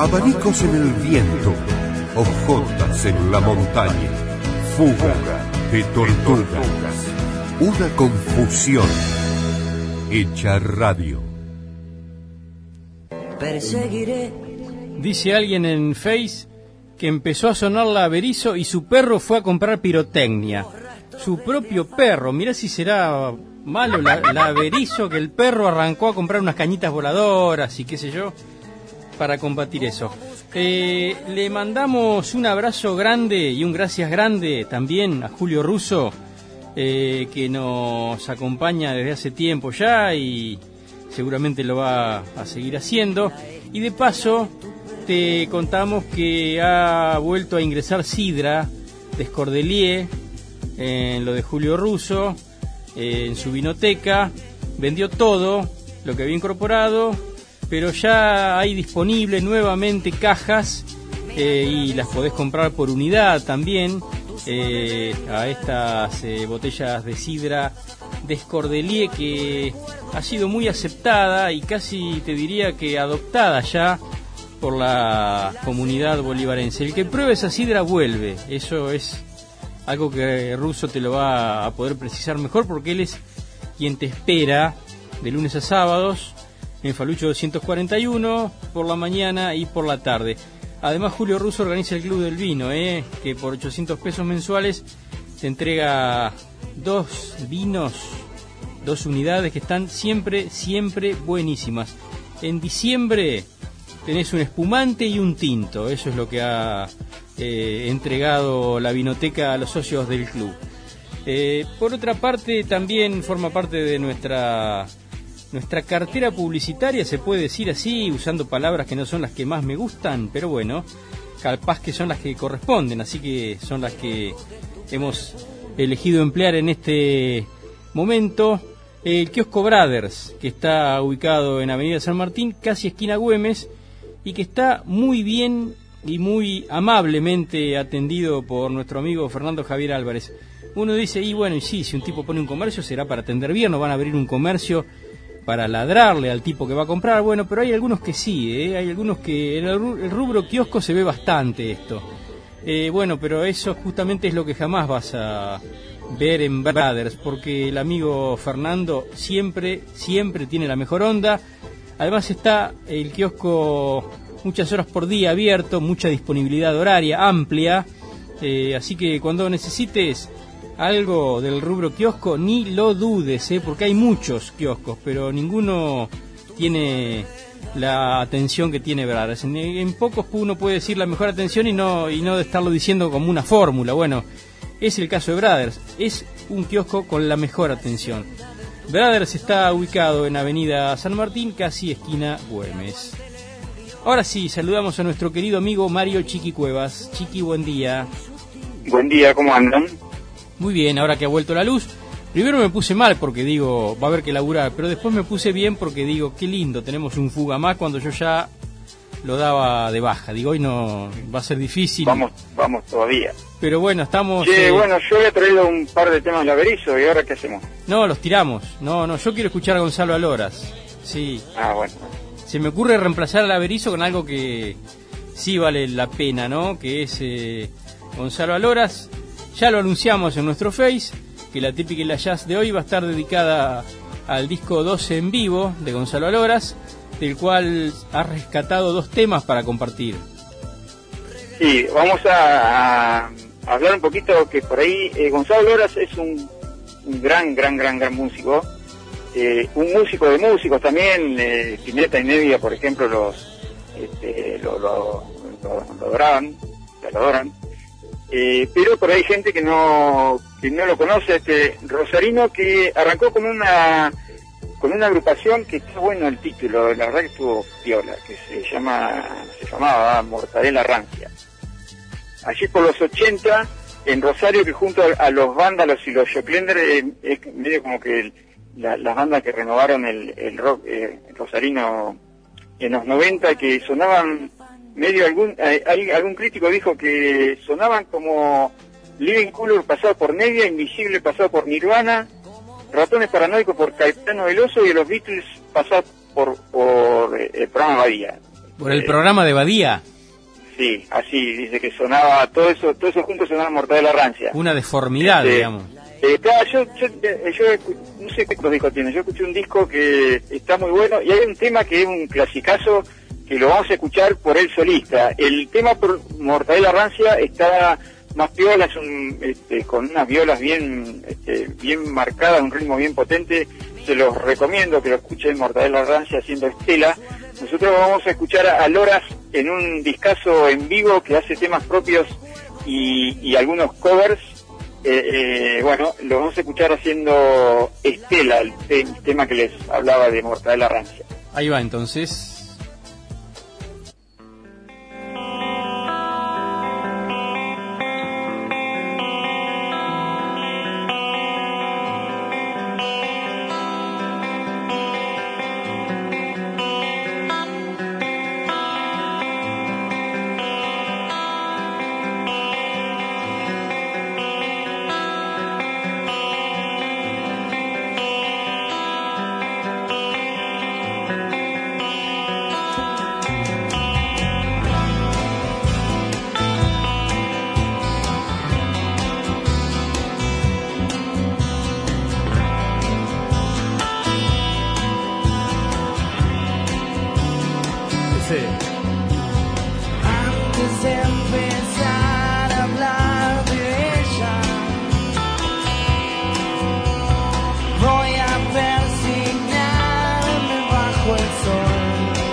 abanicos en el viento, hojotas en la montaña, fuga de tortugas, una confusión hecha radio. Perseguiré. Dice alguien en Face que empezó a sonar la Berizo y su perro fue a comprar pirotecnia. Su propio perro, mirá si será malo la Berizo, que el perro arrancó a comprar unas cañitas voladoras y qué sé yo, para combatir eso. Le mandamos un abrazo grande y un gracias grande también a Julio Russo, que nos acompaña desde hace tiempo ya y seguramente lo va a seguir haciendo. Y de paso te contamos que ha vuelto a ingresar sidra de Escordelier en lo de Julio Russo, en su vinoteca. Vendió todo lo que había incorporado, pero ya hay disponible nuevamente cajas y las podés comprar por unidad también, a estas botellas de sidra de Escordelier, que ha sido muy aceptada y casi te diría que adoptada ya por la comunidad bolivarense. El que pruebe esa sidra vuelve. Eso es algo que Russo te lo va a poder precisar mejor, porque él es quien te espera de lunes a sábados en Falucho 241 por la mañana y por la tarde. Además, Julio Russo organiza el Club del Vino, que por 800 pesos mensuales te entrega 2 vinos, 2 unidades que están siempre buenísimas. En diciembre tenés un espumante y un tinto. Eso es lo que ha entregado la vinoteca a los socios del club. Por otra parte, también forma parte de nuestra cartera publicitaria, se puede decir así, usando palabras que no son las que más me gustan, pero bueno, capaz que son las que corresponden, así que son las que hemos elegido emplear en este momento. El kiosco Brothers, que está ubicado en Avenida San Martín, casi esquina Güemes, y que está muy bien y muy amablemente atendido por nuestro amigo Fernando Javier Álvarez. Uno dice, y bueno, y sí, si un tipo pone un comercio será para atender bien, no van a abrir un comercio para ladrarle al tipo que va a comprar. Bueno, pero hay algunos que sí, hay algunos que en el rubro kiosco se ve bastante esto. Bueno, pero eso justamente es lo que jamás vas a ver en Brothers, porque el amigo Fernando siempre tiene la mejor onda. Además está el kiosco muchas horas por día abierto, mucha disponibilidad horaria amplia, así que cuando necesites algo del rubro kiosco, ni lo dudes, porque hay muchos kioscos, pero ninguno tiene la atención que tiene Brothers. En pocos uno puede decir la mejor atención y no de estarlo diciendo como una fórmula. Bueno, es el caso de Brothers, es un kiosco con la mejor atención. Brothers está ubicado en Avenida San Martín, casi esquina Güemes. Ahora sí, saludamos a nuestro querido amigo Mario Chiqui Cuevas. Chiqui, buen día. Buen día, ¿cómo andan? Muy bien, ahora que ha vuelto la luz. Primero me puse mal porque digo, va a haber que laburar, pero después me puse bien porque digo, qué lindo, tenemos un fuga más cuando yo ya lo daba de baja. Digo, hoy no va a ser difícil. Vamos todavía. Pero bueno, estamos... Bueno, yo había traído un par de temas de Berizo, ¿y ahora qué hacemos? No, los tiramos. No, yo quiero escuchar a Gonzalo Aloras. Sí. Ah, bueno. Se me ocurre reemplazar a Berizo con algo que sí vale la pena, ¿no? Que es Gonzalo Aloras. Ya lo anunciamos en nuestro Face, que la típica y la jazz de hoy va a estar dedicada al disco 12 en vivo de Gonzalo Aloras, del cual ha rescatado 2 temas para compartir. Sí, vamos a hablar un poquito que por ahí Gonzalo Aloras es un gran músico, un músico de músicos también. Spinetta y Nevia, por ejemplo, lo adoran, lo adoran. Pero por ahí hay gente que no lo conoce, rosarino, que arrancó con una agrupación que está bueno el título, la verdad que estuvo piola, que se llamaba Mortadela Rancia. Allí por los 80, en Rosario, que junto a los Vándalos y los Joclender, es medio como que las bandas que renovaron el rock rosarino en los 90, que sonaban medio, algún crítico dijo que sonaban como Living Colour pasado por Nevia, Invisible pasado por Nirvana, Ratones Paranoicos por Caetano Veloso y los Beatles pasados por el programa Bahía. Por el programa de Badía. Sí, así, dice que sonaba, todo eso junto sonaba Mortadela Rancia. Una deformidad, digamos. Claro, yo no sé qué discos tiene, yo escuché un disco que está muy bueno, y hay un tema que es un clasicazo, que lo vamos a escuchar por el solista. El tema por Mortadela Rancia está más piola, con unas violas bien marcadas, un ritmo bien potente. Se los recomiendo que lo escuchen, Mortadela Rancia haciendo Estela. Nosotros vamos a escuchar a Loras en un discazo en vivo que hace temas propios y algunos covers. Bueno, lo vamos a escuchar haciendo Estela, el tema que les hablaba de Mortadela Rancia. Ahí va entonces. Antes de empezar a hablar de ella, voy a persignarme bajo el sol.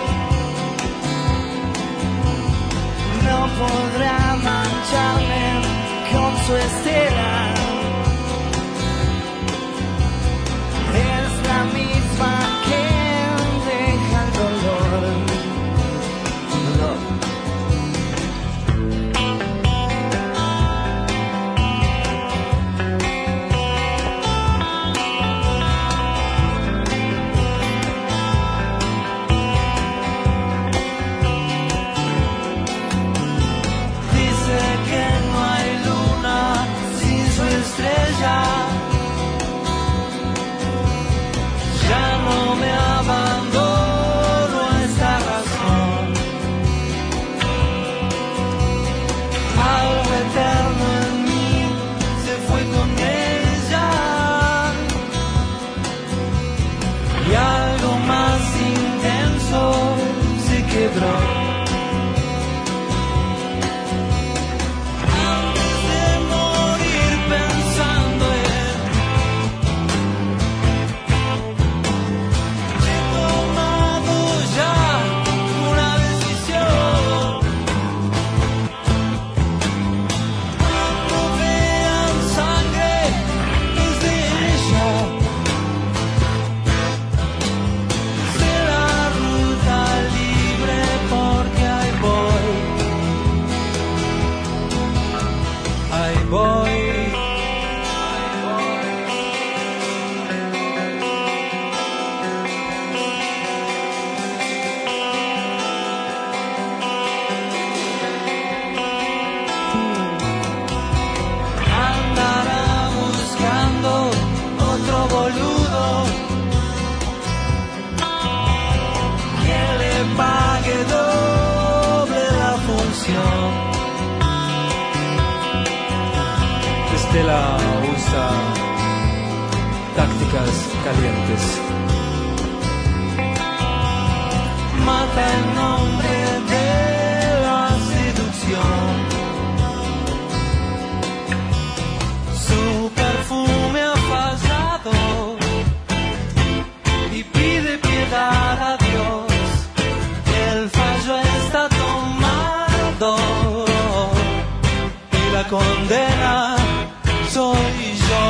No podrá mancharme con su estela. Es la misma que deja el dolor. Dice que no hay luna sin su estrella. Ya no me abandono a esta razón. Algo eterno en mí se fue con ella, y algo más intenso se quebró. Antes de morir pensando he tomado ya una decisión. Cuando vean sangre es de ella. Será ruta libre porque ahí voy. Ahí voy. Andará buscando otro boludo que le pague doble la función. Estela usa tácticas calientes. Mata en nombre de la seducción. Su perfume ha fallado y pide piedad a Dios. El fallo está tomado y la condena soy yo.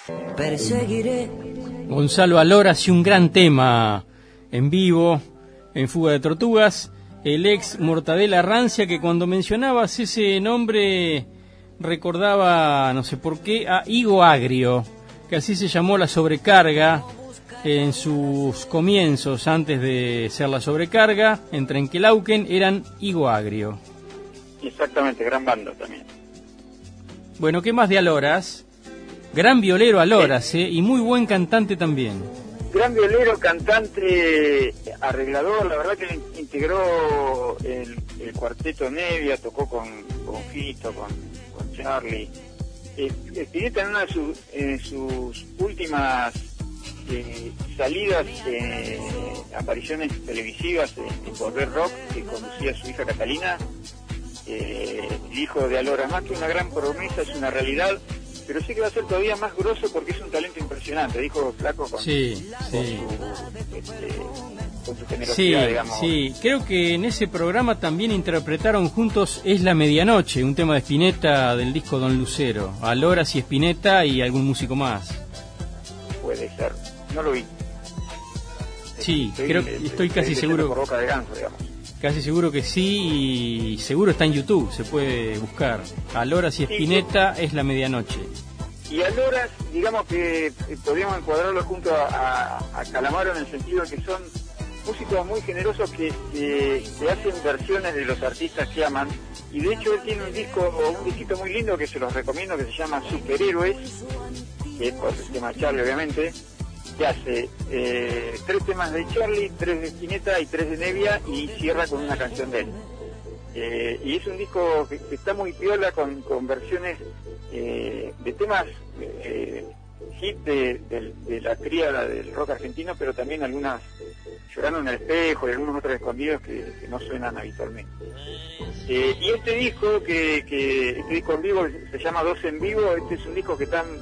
Perseguiré. Gonzalo Aloras y un gran tema en vivo en Fuga de Tortugas, el ex Mortadela Rancia, que cuando mencionabas ese nombre recordaba, no sé por qué, a Higo Agrio, que así se llamó la sobrecarga en sus comienzos, antes de ser la sobrecarga, en Trenquelauquen eran Higo Agrio. Exactamente, gran banda también. Bueno, ¿qué más de Aloras? Gran violero Aloras, y muy buen cantante también. Gran violero, cantante, arreglador, la verdad que integró el cuarteto Nevia, tocó con Fito, con Charlie. Spinetta en una de sus últimas salidas, apariciones televisivas en Volver Rock, que conducía su hija Catalina, dijo de Aloras, más que una gran promesa, es una realidad, pero sí que va a ser todavía más grosso porque es un talento impresionante, dijo Flaco con su generosidad, digamos. Sí, creo que en ese programa también interpretaron juntos Es la Medianoche, un tema de Spinetta del disco Don Lucero, Aloras y Spinetta y algún músico más. Puede ser, no lo vi. Sí, estoy casi seguro. Por boca de ganso, digamos. Casi seguro que sí, y seguro está en YouTube, se puede buscar. Aloras y Spinetta, Es la Medianoche. Y Aloras, digamos que podríamos encuadrarlo junto a Calamaro en el sentido de que son músicos muy generosos que hacen versiones de los artistas que aman. Y de hecho él tiene un disquito muy lindo que se los recomiendo, que se llama Superhéroes, que es por el tema Charlie obviamente, que hace 3 temas de Charlie, 3 de Spinetta y 3 de Nevia, y cierra con una canción de él. Y es un disco que está muy piola con versiones de temas hit de la tríada del rock argentino, pero también algunas Llorando en el Espejo y algunos otros escondidos que no suenan habitualmente. Y este disco este disco en vivo se llama 2 en vivo. Este es un disco que está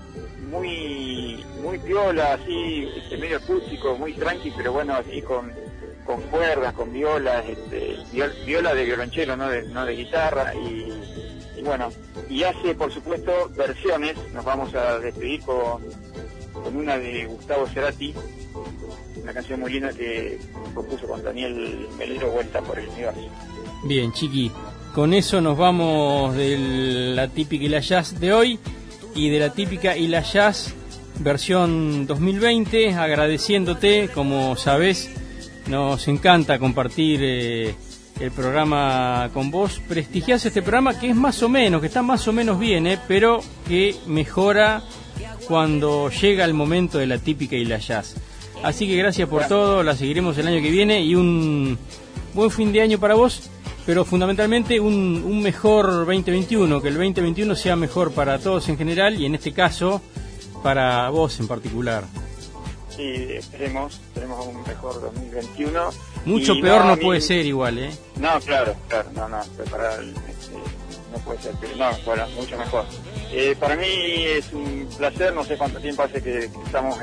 muy piola, así, medio acústico, muy tranqui, pero bueno, así con cuerdas, con violas, viola de violonchelo, no de guitarra, y bueno, y hace por supuesto versiones. Nos vamos a despedir con una de Gustavo Cerati, una canción muy linda que compuso con Daniel Melero, Vuelta por el Universo. Bien, Chiqui, con eso nos vamos de la típica y la jazz de hoy y de la típica y la jazz versión 2020, agradeciéndote, como sabes, nos encanta compartir el programa con vos. Prestigiás este programa que es más o menos, que está más o menos bien, pero que mejora cuando llega el momento de la típica y la jazz. Así que gracias por todo, la seguiremos el año que viene y un buen fin de año para vos, pero fundamentalmente un mejor 2021, que el 2021 sea mejor para todos en general y en este caso para vos en particular. Sí, esperemos un mejor 2021. Mucho y peor no puede ser igual, No, claro, preparar no puede ser, pero no, bueno, mucho mejor. Para mí es un placer, no sé cuánto tiempo hace que estamos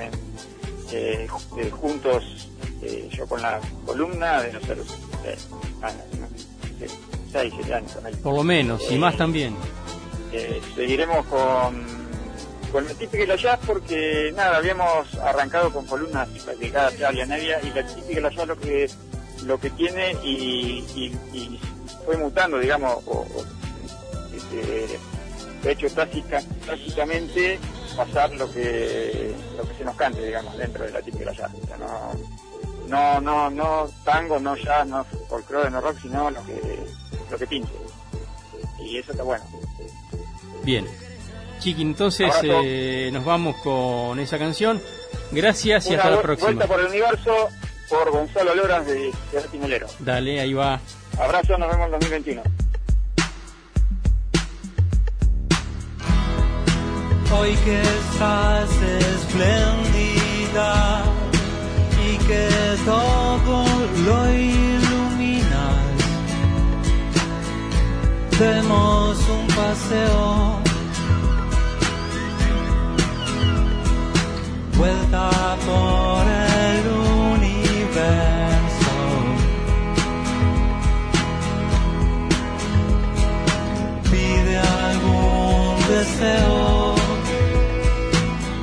juntos, yo con la columna, de no ser 6, 7 años con él. Por lo menos, y más también. Seguiremos con la típica y la jazz, porque nada, habíamos arrancado con columnas dedicadas a Charlie, a Nevia, y la típica y la jazz lo que tiene y fue mutando, digamos, de hecho tácitamente pasar lo que se nos cante, digamos, dentro de la típica y la jazz. O sea, no tango, no jazz, no folclore, no rock, sino lo que pinte, y eso está bueno. Bien, Chiqui, entonces nos vamos con esa canción. Gracias y hasta la próxima. Vuelta por el Universo, por Gonzalo Aloras de Cerati Melero. Dale, ahí va. Abrazo, nos vemos en 2021. Hoy que estás espléndida y que todo lo iluminas, demos un paseo, vuelta por el universo. Pide algún deseo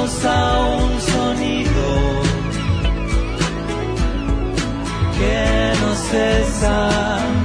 Vamos a un sonido que no cesa.